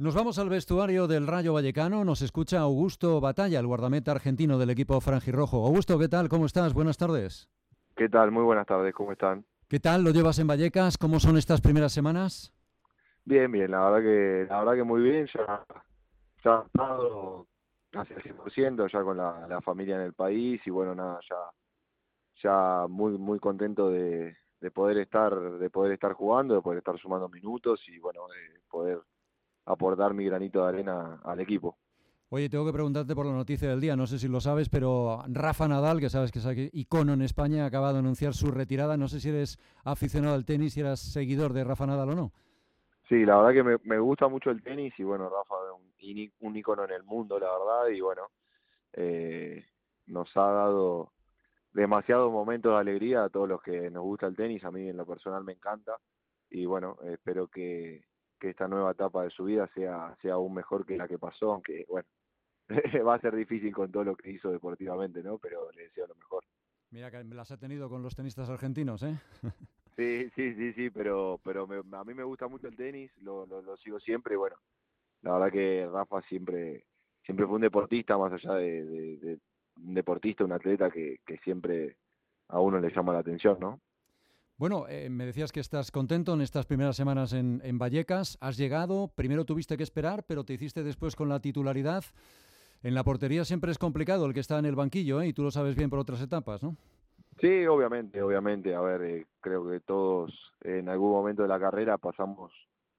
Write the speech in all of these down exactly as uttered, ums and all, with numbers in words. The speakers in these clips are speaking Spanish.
Nos vamos al vestuario del Rayo Vallecano. Nos escucha Augusto Batalla, el guardameta argentino del equipo franjirrojo. Augusto, ¿qué tal? ¿Cómo estás? Buenas tardes. ¿Qué tal? Muy buenas tardes, ¿cómo están? ¿Qué tal? ¿Lo llevas en Vallecas? ¿Cómo son estas primeras semanas? Bien, bien, la verdad que, la verdad que muy bien, ya, ya adaptado casi al cien por ciento, ya con la, la familia en el país y bueno, nada, ya, ya muy, muy contento de, de poder estar, de poder estar jugando, de poder estar sumando minutos y bueno, de poder aportar mi granito de arena al equipo. Oye, tengo que preguntarte por la noticia del día. No sé si lo sabes, pero Rafa Nadal, que sabes que es aquí icono en España, acaba de anunciar su retirada. No sé si eres aficionado al tenis, si eras seguidor de Rafa Nadal o no. Sí, la verdad que me, me gusta mucho el tenis y bueno, Rafa es un, ini- un ícono en el mundo, la verdad, y bueno, eh, nos ha dado demasiados momentos de alegría a todos los que nos gusta el tenis, a mí en lo personal me encanta y bueno, eh, espero que, que esta nueva etapa de su vida sea, sea aún mejor que la que pasó, aunque bueno, va a ser difícil con todo lo que hizo deportivamente, ¿no? Pero le deseo lo mejor. Mira que me las ha tenido con los tenistas argentinos, ¿eh? Sí, sí, sí, sí, pero, pero me- a mí me gusta mucho el tenis, lo, lo, lo sigo siempre y bueno, la verdad que Rafa siempre, siempre fue un deportista, más allá de, de- de un deportista, un atleta que, que siempre a uno le llama la atención, ¿no? Bueno, eh, me decías que estás contento en estas primeras semanas en, en Vallecas. Has llegado, primero tuviste que esperar, pero te hiciste después con la titularidad. En la portería siempre es complicado el que está en el banquillo, ¿eh? Y tú lo sabes bien por otras etapas, ¿no? Sí, obviamente, obviamente. A ver, eh, creo que todos en algún momento de la carrera pasamos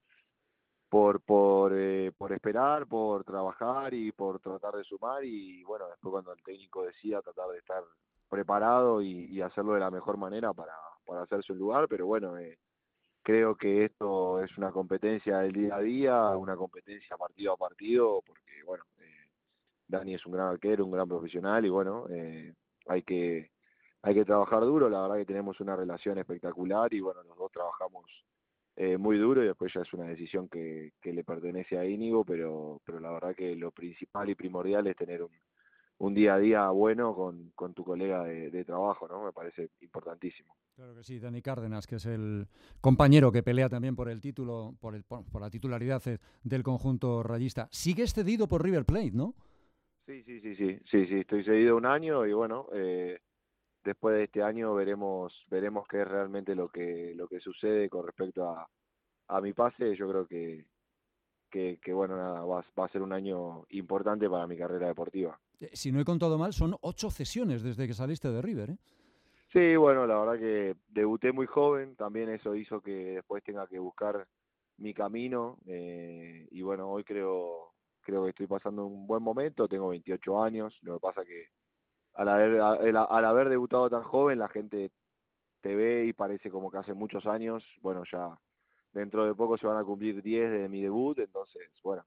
por por eh, por esperar, por trabajar y por tratar de sumar y bueno, después cuando el técnico decida tratar de estar preparado y, y hacerlo de la mejor manera para, para hacerse un lugar, pero bueno, eh, creo que esto es una competencia del día a día, una competencia partido a partido, porque bueno, eh, Dani es un gran arquero, un gran profesional y bueno, eh, hay que hay que trabajar duro, la verdad que tenemos una relación espectacular y bueno, los dos trabajamos eh, muy duro y después ya es una decisión que, que le pertenece a Íñigo, pero, pero la verdad que lo principal y primordial es tener un, un día a día bueno con, con tu colega de, de trabajo, ¿no? Me parece importantísimo. Claro que sí, Dani Cárdenas, que es el compañero que pelea también por el título, por, el, por, por la titularidad eh, del conjunto rayista. Sigues cedido por River Plate, ¿no? Sí, sí, sí, sí, sí, sí, estoy seguido un año y bueno, eh, después de este año veremos veremos qué es realmente lo que lo que sucede con respecto a, a mi pase. Yo creo que, que, que bueno, nada, va, va a ser un año importante para mi carrera deportiva. Eh, si no he contado mal, son ocho cesiones desde que saliste de River, ¿eh? Sí, bueno, la verdad que debuté muy joven, también eso hizo que después tenga que buscar mi camino eh, y bueno, hoy creo creo que estoy pasando un buen momento, tengo veintiocho años, lo que pasa que al haber, al, al haber debutado tan joven la gente te ve y parece como que hace muchos años, bueno, ya dentro de poco se van a cumplir diez de mi debut, entonces, bueno,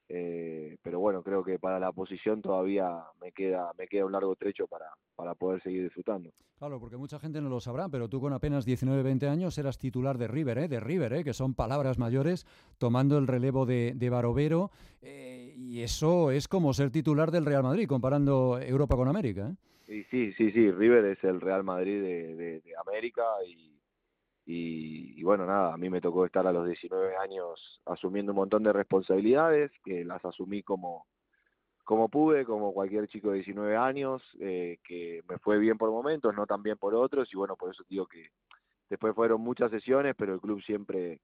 eh, pero bueno, creo que para la posición todavía me queda me queda un largo trecho para, para poder seguir disfrutando. Claro, porque mucha gente no lo sabrá, pero tú con apenas diecinueve, veinte años eras titular de River, ¿eh? De River, ¿eh? Que son palabras mayores, tomando el relevo de, de Barovero. Eh, y eso es como ser titular del Real Madrid, comparando Europa con América, ¿eh? Y sí, sí, sí, River es el Real Madrid de, de, de América y, y, y bueno, nada, a mí me tocó estar a los diecinueve años asumiendo un montón de responsabilidades que las asumí como como pude, como cualquier chico de diecinueve años, eh, que me fue bien por momentos, no tan bien por otros, y bueno, por eso digo que después fueron muchas sesiones, pero el club siempre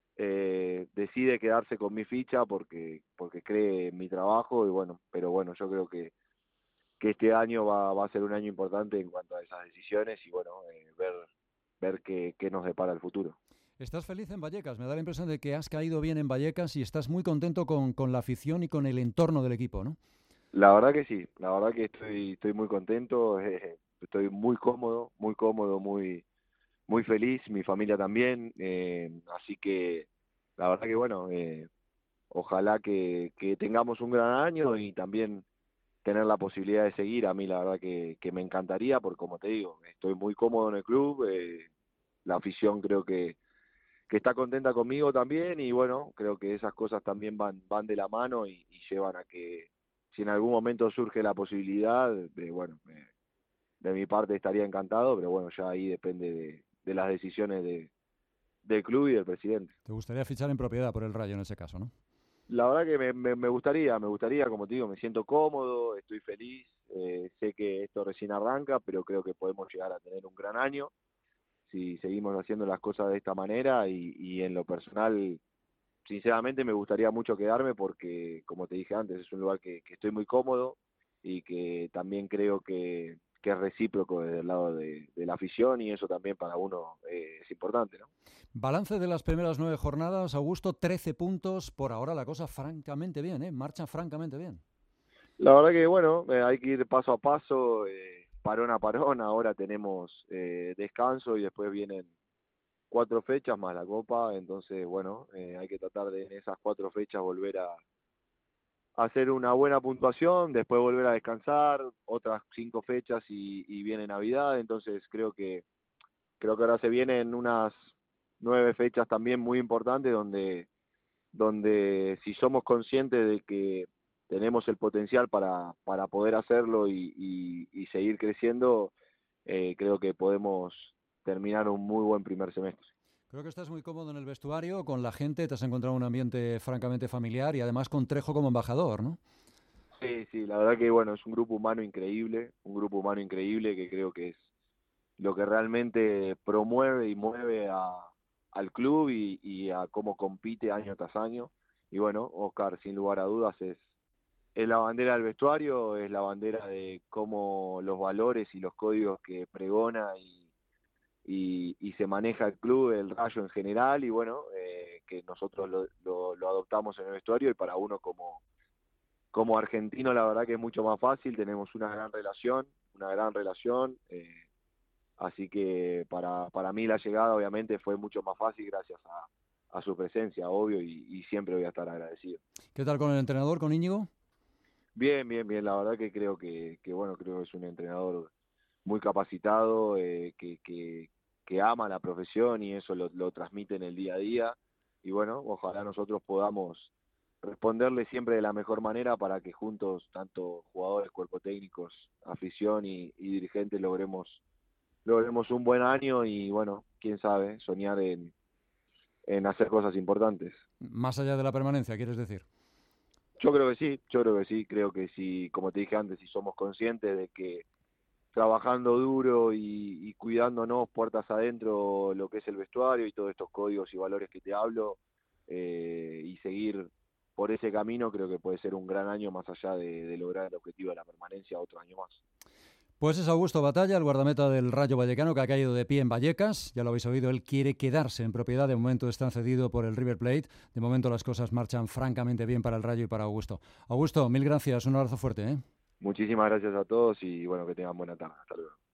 eh, decide quedarse con mi ficha porque, porque cree en mi trabajo, y bueno, pero bueno, yo creo que, que este año va, va a ser un año importante en cuanto a esas decisiones, y bueno, eh, ver, ver qué, qué nos depara el futuro. Estás feliz en Vallecas, me da la impresión de que has caído bien en Vallecas y estás muy contento con, con la afición y con el entorno del equipo, ¿no? La verdad que sí, la verdad que estoy, estoy muy contento, eh, estoy muy cómodo, muy cómodo, muy muy feliz, mi familia también, eh, así que la verdad que bueno, eh, ojalá que, que tengamos un gran año y también tener la posibilidad de seguir, a mí la verdad que, que me encantaría, porque como te digo, estoy muy cómodo en el club, eh, la afición creo que, que está contenta conmigo también y bueno, creo que esas cosas también van, van de la mano y, y llevan a que si en algún momento surge la posibilidad, de bueno, eh, de mi parte estaría encantado, pero bueno, ya ahí depende de, de las decisiones de, del club y del presidente. Te gustaría fichar en propiedad por el Rayo en ese caso, ¿no? La verdad que me, me, me gustaría, me gustaría, como te digo, me siento cómodo, estoy feliz, eh, sé que esto recién arranca, pero creo que podemos llegar a tener un gran año si seguimos haciendo las cosas de esta manera y, y en lo personal, sinceramente me gustaría mucho quedarme porque, como te dije antes, es un lugar que, que estoy muy cómodo y que también creo que, que es recíproco desde el lado de, de la afición y eso también para uno eh, es importante, ¿no? Balance de las primeras nueve jornadas, Augusto, trece puntos. Por ahora la cosa francamente bien, ¿eh? Marcha francamente bien. La verdad que bueno, eh, hay que ir paso a paso, eh, parón a parón, ahora tenemos eh, descanso y después vienen cuatro fechas más la Copa, entonces bueno, eh, hay que tratar de en esas cuatro fechas volver a, a hacer una buena puntuación, después volver a descansar, otras cinco fechas y, y viene Navidad, entonces creo que creo que ahora se vienen unas nueve fechas también muy importantes donde donde si somos conscientes de que tenemos el potencial para, para poder hacerlo y, y, y seguir creciendo, eh, creo que podemos terminar un muy buen primer semestre. Creo que estás muy cómodo en el vestuario, con la gente, te has encontrado un ambiente francamente familiar y además con Trejo como embajador, ¿no? Sí, sí, la verdad que bueno, es un grupo humano increíble, un grupo humano increíble que creo que es lo que realmente promueve y mueve a, al club y, y a cómo compite año tras año. Y bueno, Oscar, sin lugar a dudas, es, es la bandera del vestuario, es la bandera de cómo los valores y los códigos que pregona y, y, y se maneja el club, el Rayo en general, y bueno, eh, que nosotros lo, lo, lo adoptamos en el vestuario y para uno como, como argentino la verdad que es mucho más fácil, tenemos una gran relación, una gran relación, eh, así que para, para mí la llegada obviamente fue mucho más fácil gracias a, a su presencia, obvio, y, y siempre voy a estar agradecido. ¿Qué tal con el entrenador, con Íñigo? Bien, bien, bien, la verdad que creo que, que bueno, creo que es un entrenador muy capacitado, eh, que, que, que ama la profesión y eso lo, lo transmite en el día a día. Y bueno, ojalá nosotros podamos responderle siempre de la mejor manera para que juntos, tanto jugadores, cuerpo técnicos, afición y, y dirigentes, logremos, logremos un buen año y bueno, quién sabe, soñar en, en hacer cosas importantes. Más allá de la permanencia, ¿quieres decir? Yo creo que sí, yo creo que sí, creo que sí, como te dije antes, si somos conscientes de que trabajando duro y, y cuidándonos puertas adentro lo que es el vestuario y todos estos códigos y valores que te hablo, eh, y seguir por ese camino, creo que puede ser un gran año más allá de, de lograr el objetivo de la permanencia otro año más. Pues es Augusto Batalla, el guardameta del Rayo Vallecano, que ha caído de pie en Vallecas. Ya lo habéis oído, él quiere quedarse en propiedad. De momento está cedido por el River Plate. De momento las cosas marchan francamente bien para el Rayo y para Augusto. Augusto, mil gracias. Un abrazo fuerte, ¿eh? Muchísimas gracias a todos y bueno, que tengan buena tarde. Hasta luego.